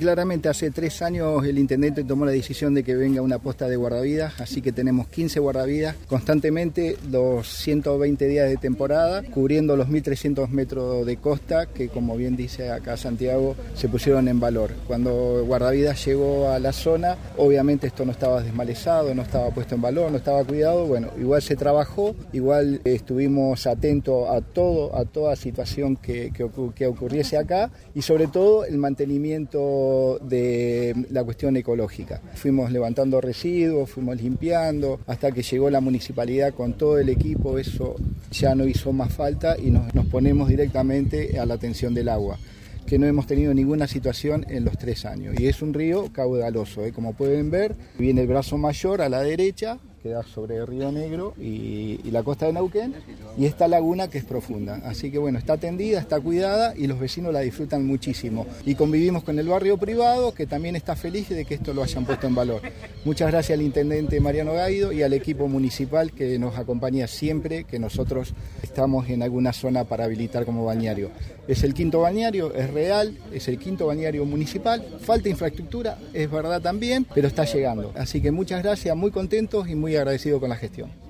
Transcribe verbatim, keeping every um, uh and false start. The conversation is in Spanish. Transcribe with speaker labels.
Speaker 1: Claramente hace tres años el intendente tomó la decisión de que venga una posta de guardavidas, así que tenemos quince guardavidas constantemente los ciento veinte días de temporada, cubriendo los mil trescientos metros de costa que, como bien dice acá Santiago, se pusieron en valor. Cuando guardavidas llegó a la zona, obviamente esto no estaba desmalezado, no estaba puesto en valor, no estaba cuidado. Bueno, igual se trabajó, igual estuvimos atentos a todo, a toda situación que, que, que ocurriese acá y sobre todo el mantenimiento de la cuestión ecológica. Fuimos levantando residuos, fuimos limpiando, hasta que llegó la municipalidad con todo el equipo, eso ya no hizo más falta y nos, nos ponemos directamente a la atención del agua, que no hemos tenido ninguna situación en los tres años. Y es un río caudaloso, ¿eh? Como pueden ver, viene el brazo mayor a la derecha, queda sobre el Río Negro y, y la costa de Neuquén, y esta laguna que es profunda. Así que bueno, está atendida, está cuidada y los vecinos la disfrutan muchísimo. Y convivimos con el barrio privado, que también está feliz de que esto lo hayan puesto en valor. Muchas gracias al intendente Mariano Gaido y al equipo municipal que nos acompaña siempre que nosotros estamos en alguna zona para habilitar como balneario. Es el quinto balneario, es real, es el quinto balneario municipal. Falta infraestructura, es verdad también, pero está llegando. Así que muchas gracias, muy contentos y muy agradecido con la gestión.